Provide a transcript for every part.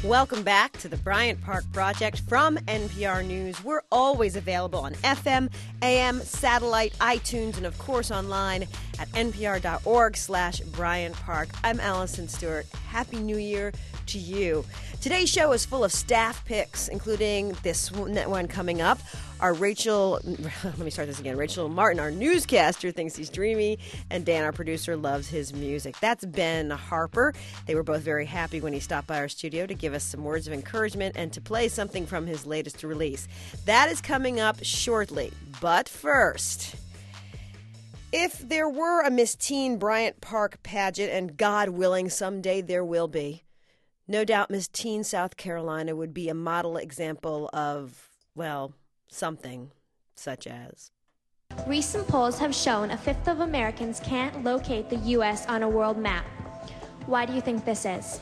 Welcome back to the Bryant Park Project from NPR News. We're always available on FM, AM, satellite, iTunes, and of course online at npr.org/Bryant Park. I'm Allison Stewart. Happy New Year to you. Today's show is full of staff picks, including this one coming up. Rachel Martin, our newscaster, thinks he's dreamy, and Dan, our producer, loves his music. That's Ben Harper. They were both very happy when he stopped by our studio to give us some words of encouragement and to play something from his latest release. That is coming up shortly. But first, if there were a Miss Teen Bryant Park pageant, and God willing, someday there will be, no doubt Miss Teen South Carolina would be a model example of, well, something such as. Recent polls have shown a fifth of Americans can't locate the U.S. on a world map. Why do you think this is?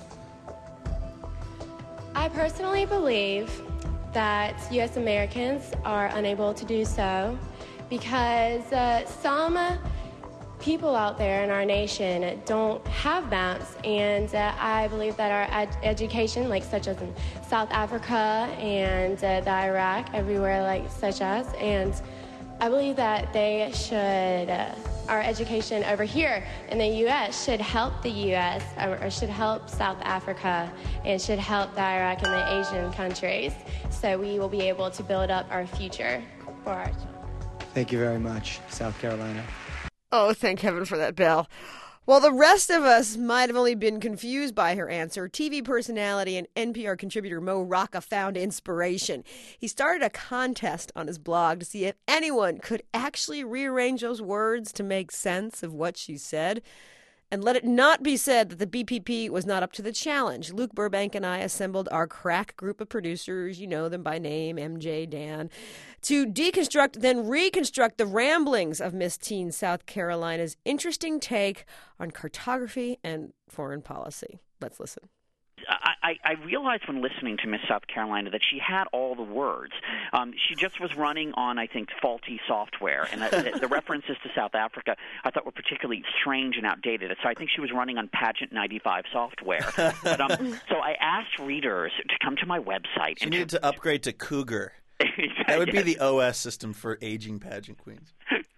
I personally believe that U.S. Americans are unable to do so because some people out there in our nation don't have maps, and I believe that our education, like such as in South Africa and the Iraq, everywhere like such as, and I believe that they should, our education over here in the U.S. should help the U.S. or should help South Africa and should help the Iraq and the Asian countries, so we will be able to build up our future for our children. Thank you very much, South Carolina. Oh, thank heaven for that bell. While the rest of us might have only been confused by her answer, TV personality and NPR contributor Mo Rocca found inspiration. He started a contest on his blog to see if anyone could actually rearrange those words to make sense of what she said. And let it not be said that the BPP was not up to the challenge. Luke Burbank and I assembled our crack group of producers, you know them by name, MJ, Dan, to deconstruct, then reconstruct the ramblings of Miss Teen South Carolina's interesting take on cartography and foreign policy. Let's listen. I realized when listening to Miss South Carolina that she had all the words. She just was running on, I think, faulty software. And the references to South Africa I thought were particularly strange and outdated. So I think she was running on Pageant 95 software. But, so I asked readers to come to my website. She needed to upgrade to Cougar. That would be the OS system for aging pageant queens.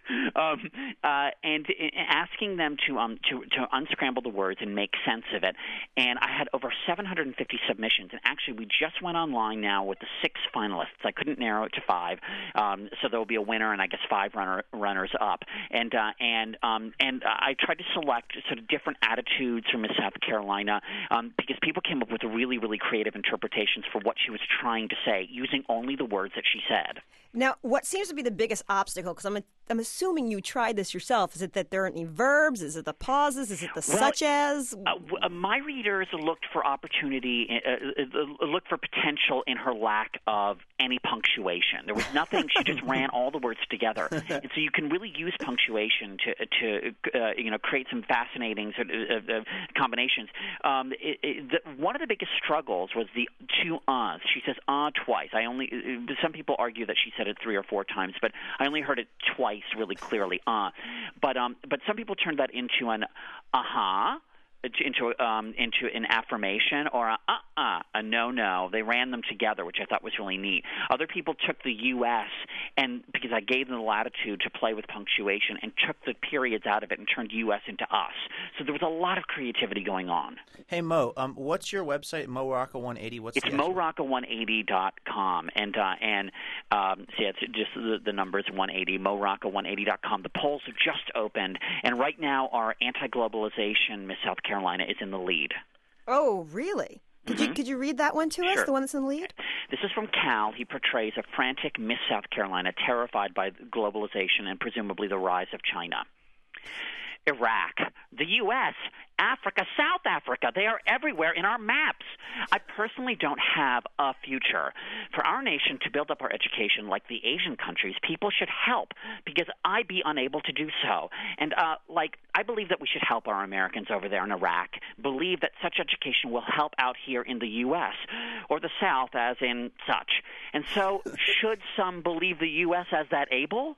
And asking them to unscramble the words and make sense of it. And I had over 750 submissions. And actually, we just went online now with the 6 finalists. I couldn't narrow it to 5, so there will be a winner and I guess 5 runners up. And I tried to select sort of different attitudes from Miss South Carolina because people came up with really, really creative interpretations for what she was trying to say, using only the words that she said. Now, what seems to be the biggest obstacle, because I'm assuming you tried this yourself, is it that there aren't any verbs? Is it the pauses? Is it the such as? My readers looked for opportunity, looked for potential in her lack of any punctuation. There was nothing. She just ran all the words together. And so you can really use punctuation to create some fascinating combinations. One of the biggest struggles was the 2 uhs. She says twice. Some people argue that she said it 3 or 4 times, but I only heard it twice really clearly. But some people turned that into an into an affirmation or a no. They ran them together, which I thought was really neat. Other people took the U.S. and because I gave them the latitude to play with punctuation and took the periods out of it and turned U.S. into us. So there was a lot of creativity going on. Hey, Mo, what's your website, Mo Rocca 180? It's morocca180.com. And it's just the numbers 180, morocca180.com. The polls have just opened, and right now our anti-globalization Miss South Carolina is in the lead. Oh, really? Could you read that one to us, Sure. the one that's in the lead? This is from Cal. He portrays a frantic Miss South Carolina terrified by globalization and presumably the rise of China. Iraq, the U.S., Africa, South Africa. They are everywhere in our maps. I personally don't have a future. For our nation to build up our education like the Asian countries, people should help because I be unable to do so. And I believe that we should help our Americans over there in Iraq, believe that such education will help out here in the U.S. or the South as in such. And so should some believe the U.S. as that able?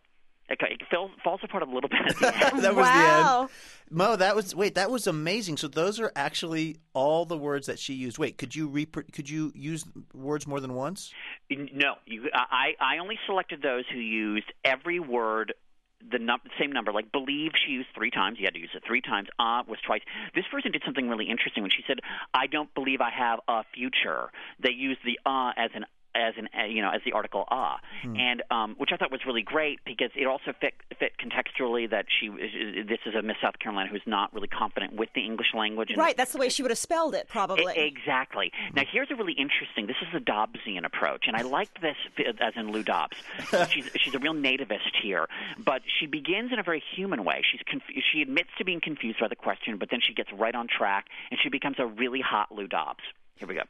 it falls apart a little bit at the end. That was Wow. the end. Mo, that was amazing. So those are actually all the words that she used. Wait, could you use words more than once? No, I only selected those who used every word the same number. Like believe, she used 3 times. You had to use it 3 times. Was twice. This person did something really interesting when she said, "I don't believe I have a future." They used the as the article and which I thought was really great because it also fit contextually that this is a Miss South Carolina who's not really confident with the English language. And Right, that's the way she would have spelled it, probably. Exactly. Now, here's a really interesting. This is the Dobbsian approach, and I liked this as in Lou Dobbs. She's a real nativist here, but she begins in a very human way. She admits to being confused by the question, but then she gets right on track, and she becomes a really hot Lou Dobbs. Here we go.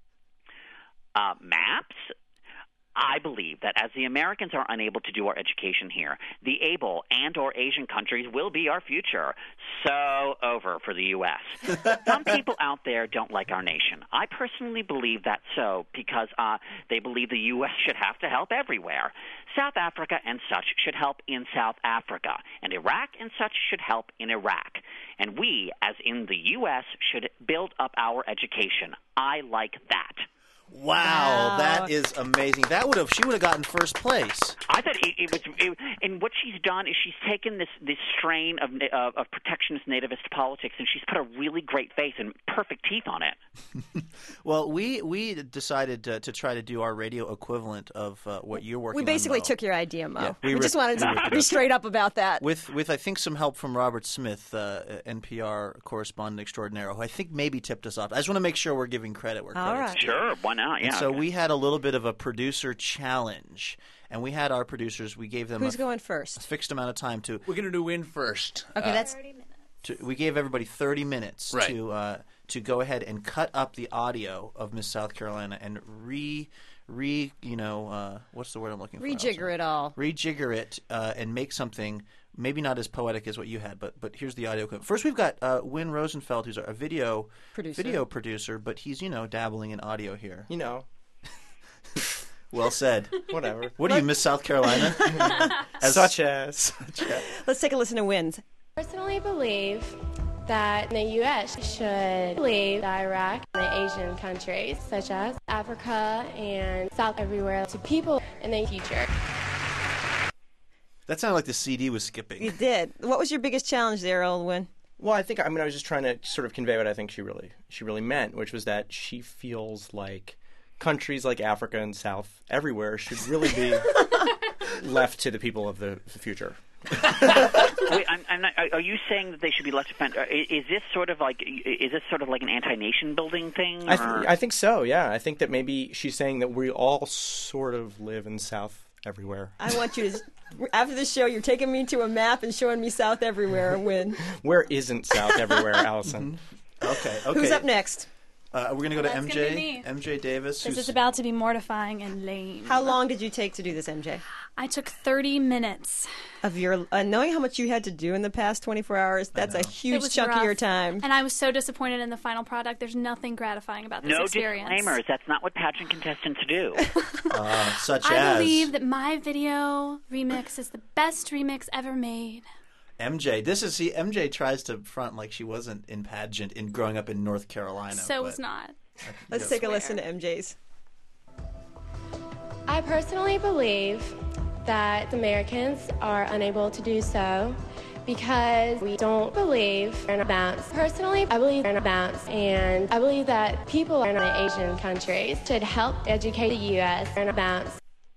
Maps? I believe that as the Americans are unable to do our education here, the able and or Asian countries will be our future. So over for the U.S. Some people out there don't like our nation. I personally believe that's so because they believe the U.S. should have to help everywhere. South Africa and such should help in South Africa, and Iraq and such should help in Iraq. And we, as in the U.S., should build up our education. I like that. Wow, that is amazing. She would have gotten first place. I thought and what she's done is she's taken this strain of protectionist nativist politics and she's put a really great face and perfect teeth on it. Well, we decided to try to do our radio equivalent of what you're working on. We basically Mo. took your idea, Mo. Yeah, we just wanted to be straight up about that. With I think some help from Robert Smith, NPR correspondent extraordinaire, who I think maybe tipped us off. I just want to make sure we're giving credit where credit's due. Sure, why not? Yeah. And so we had a little bit of a producer challenge, and we had our producers. We gave them Who's going first? a fixed amount of time to. We're going to do win first. Okay, that's 30 minutes. We gave everybody 30 minutes Right. to go ahead and cut up the audio of Miss South Carolina and what's the word I'm looking for? rejigger it all. Rejigger it and make something maybe not as poetic as what you had, but here's the audio clip. First, we've got Win Rosenfeld, who's a video producer, but he's dabbling in audio here. Well said. Whatever. What do you miss South Carolina? Such as. Let's take a listen to Wins. I personally believe that the U.S. should leave Iraq and the Asian countries, such as Africa and South everywhere, to people in the future. That sounded like the CD was skipping. You did. What was your biggest challenge there, old Win? Well, I was just trying to sort of convey what I think she really meant, which was that she feels like countries like Africa and South everywhere should really be left to the people of the future. Wait, I'm not, are you saying that they should be left to fend? Is this sort of like an anti-nation building thing? I think so. Yeah, I think that maybe she's saying that we all sort of live in South everywhere. I want you to, after this show, you're taking me to a map and showing me South everywhere, Win. Where isn't South everywhere, Allison? Okay. Who's up next? We're going to go to That's MJ. gonna be me. MJ Davis. This is about to be mortifying and lame. How long did you take to do this, MJ? I took 30 minutes. Of your knowing how much you had to do in the past 24 hours, that's a It huge was chunk of rough. your time. And I was so disappointed in the final product. There's nothing gratifying about this No experience. disclaimers. That's not what pageant contestants do. such I as believe that my video remix is the best remix ever made. MJ. MJ tries to front like she wasn't in pageant in growing up in North Carolina. So was not. Let's take a listen to MJ's. I personally believe that Americans are unable to do so because we don't believe in bounce. Personally, I believe in bounce, and I believe that people in the Asian countries should help educate the U.S. in bounce.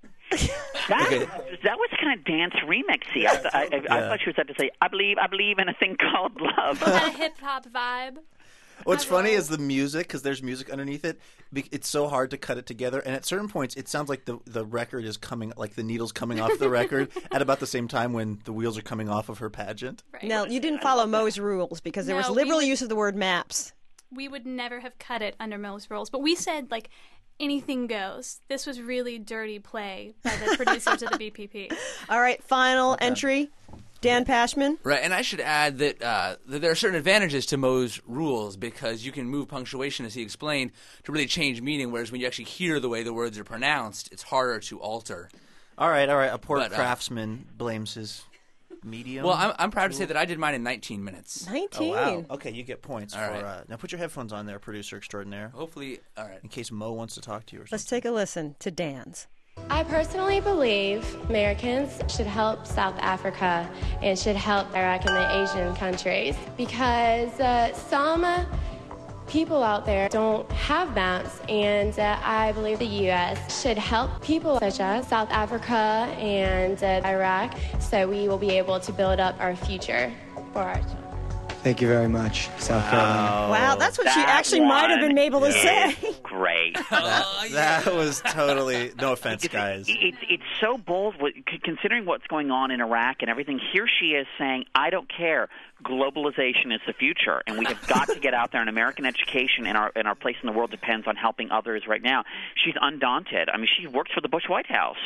That was kind of dance remixy. I thought she was about to say, I believe in a thing called love. Had a hip hop vibe. What's funny is the music, because there's music underneath it. It's so hard to cut it together, and at certain points, it sounds like the record is coming, like the needle's coming off the record at about the same time when the wheels are coming off of her pageant. Right. Now, you didn't follow Mo's rules because there was liberal use of the word maps. We would never have cut it under Mo's rules, but we said, like, anything goes. This was really dirty play by the producers of the BPP. All right, final entry. Dan Pashman. Right, and I should add that that there are certain advantages to Mo's rules because you can move punctuation, as he explained, to really change meaning, whereas when you actually hear the way the words are pronounced, it's harder to alter. All right. A poor But, craftsman blames his medium. Well, I'm proud to say that I did mine in 19 minutes. 19. Oh, wow. Okay, you get points All for right. now put your headphones on there, producer extraordinaire, Hopefully, all right. in case Mo wants to talk to you or Let's something. take a listen to Dan's. I personally believe Americans should help South Africa and should help Iraq and the Asian countries because some people out there don't have maps, and I believe the U.S. should help people such as South Africa and Iraq so we will be able to build up our future for our children. Thank you very much, South Carolina. Wow, that's what she That actually might have been able to is say. Great. That was totally no offense, guys. It's so bold, considering what's going on in Iraq and everything. Here she is saying, "I don't care. Globalization is the future, and we have got to get out there. And American education and our place in the world depends on helping others right now." She's undaunted. I mean, she works for the Bush White House.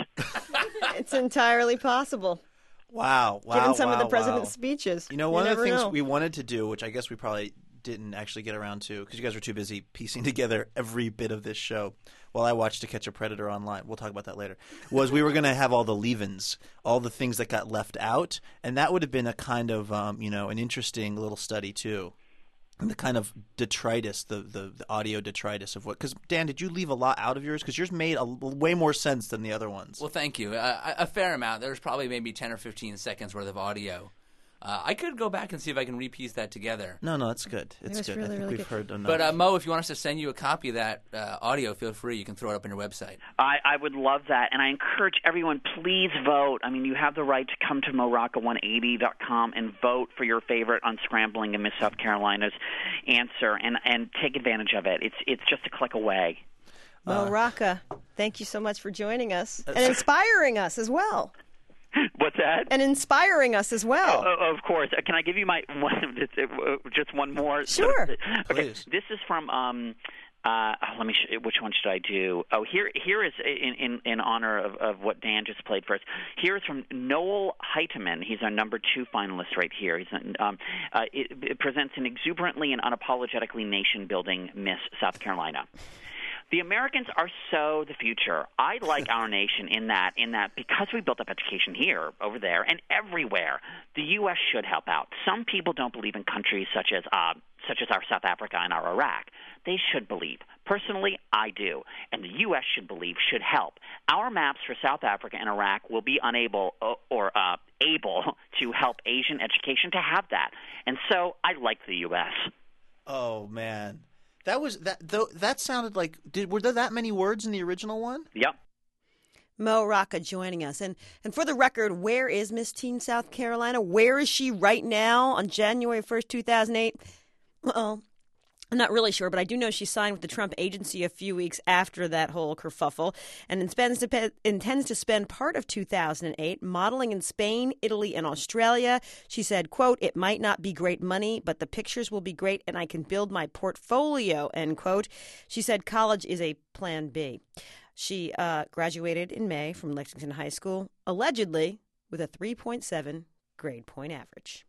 It's entirely possible. Wow. Given some of the president's speeches. You know, one of the never things know. we wanted to do, which I guess we probably didn't actually get around to because you guys were too busy piecing together every bit of this show while I watched To Catch a Predator online. We'll talk about that later. Was we were going to have all the leave-ins, all the things that got left out, and that would have been a kind of, an interesting little study too. And the kind of detritus, the audio detritus of what – because, Dan, did you leave a lot out of yours? Because yours made way more sense than the other ones. Well, thank you. A fair amount. There's probably maybe 10 or 15 seconds worth of audio. I could go back and see if I can repiece that together. No, it's good. It's was good. really, I think really we've good. heard enough. But, Mo, if you want us to send you a copy of that audio, feel free. You can throw it up on your website. I would love that, and I encourage everyone, please vote. I mean, you have the right to come to morocco180.com and vote for your favorite Unscrambling and Miss South Carolina's answer, and take advantage of it. It's just a click away. Mo Rocca, thank you so much for joining us and inspiring us as well. What's that? And inspiring us as well. Of course. Can I give you my just one more? Sure. Okay. Please. This is from. Let me. Which one should I do? Oh, here is in honor of what Dan just played for us. Here is from Noel Heiteman. He's our number 2 finalist right here. It presents an exuberantly and unapologetically nation-building Miss South Carolina. The Americans are so the future. I like our nation in that because we built up education here, over there, and everywhere, the U.S. should help out. Some people don't believe in countries such as our South Africa and our Iraq. They should believe. Personally, I do. And the U.S. should help. Our maps for South Africa and Iraq will be unable or able to help Asian education to have that. And so I like the U.S. Oh, man. That sounded like were there that many words in the original one? Yep. Mo Rocca joining us. And for the record, where is Miss Teen South Carolina? Where is she right now on January 1st, 2008? Well, I'm not really sure, but I do know she signed with the Trump agency a few weeks after that whole kerfuffle and intends to spend part of 2008 modeling in Spain, Italy, and Australia. She said, quote, "It might not be great money, but the pictures will be great and I can build my portfolio," end quote. She said college is a plan B. She graduated in May from Lexington High School, allegedly with a 3.7 grade point average.